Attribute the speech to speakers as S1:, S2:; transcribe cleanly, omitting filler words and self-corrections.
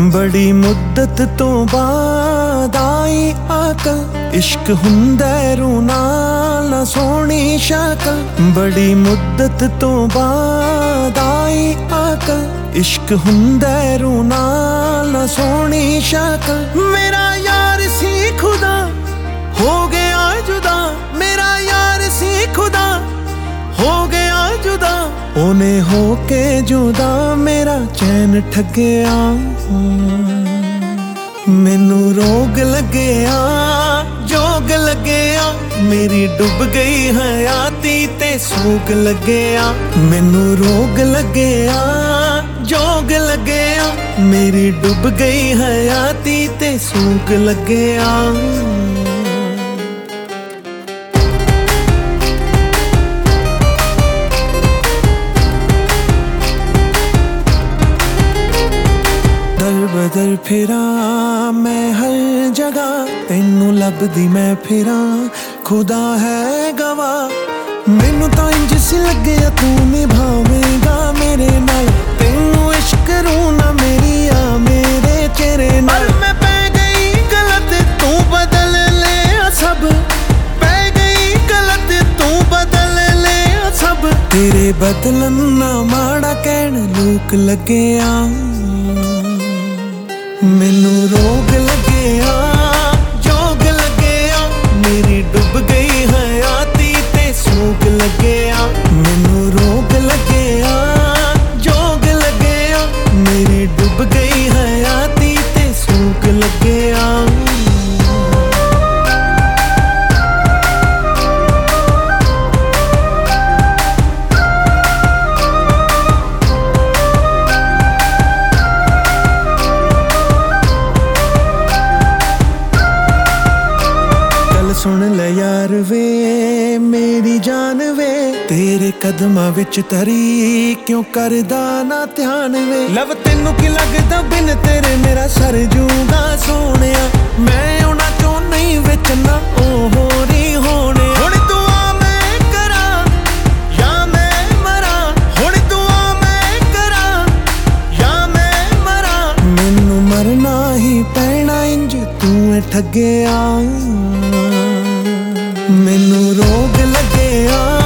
S1: बड़ी मुद्दत तो बाद आई अकल, इश्क हुंदा रूना ना सोहनी शकल। बड़ी मुद्दत तो बाद आई अकल, इश्क हुंदा रूना ना सोहनी शकल। मेरा यार सी खुदा हो गया जुदा, मेरा यार सी खुदा हो गया जुदा। ओने होके जुदा मेरा चैन ठगया, मैनू रोग लगया जोग लगया। मेरी डुब गई हयाती ते सूग लगया। मैनू रोग लगया जोग लगया, मेरी डुब गई हयाती ते सूग लगया। बदल फिरा मैं हर जगह, तेनू लभदी मैं फिरा खुदा है गवाह। मैनू तो इंज सी लगे तू निभावेगा मेरे नाल, तेनू इश्क रूना मेरी आ मेरे चेहरे नाल। मैं पै गई गलत तू बदल ले सब, पै गई गलत तू बदल ले सब। तेरे बदलन ना माड़ा कहण लोक लगया। मैनू रोग लगया जोग लगया, मेरी डुब गई हयाती ते सूग लगया। मैनू रोग लगया जोग लगया, मेरी डुब गई हयाती ते सूग लगया। सुन ले यार वे मेरी जान वे, तेरे कदमां विच तरी क्यों करदा ना ध्यान वे। लव तेनू की लगदा बिन तेरे मेरा सर जूगा सोहणिया। मैं उन्हां चों नहीं विच ना ओ होरी होणे। हुण तू आ मैं करा या मैं मरा, हुण तू आ मैं करा या मैं मरा। मैनू मरना ही पैना इंज तू ठगया। मैनू रोग लगया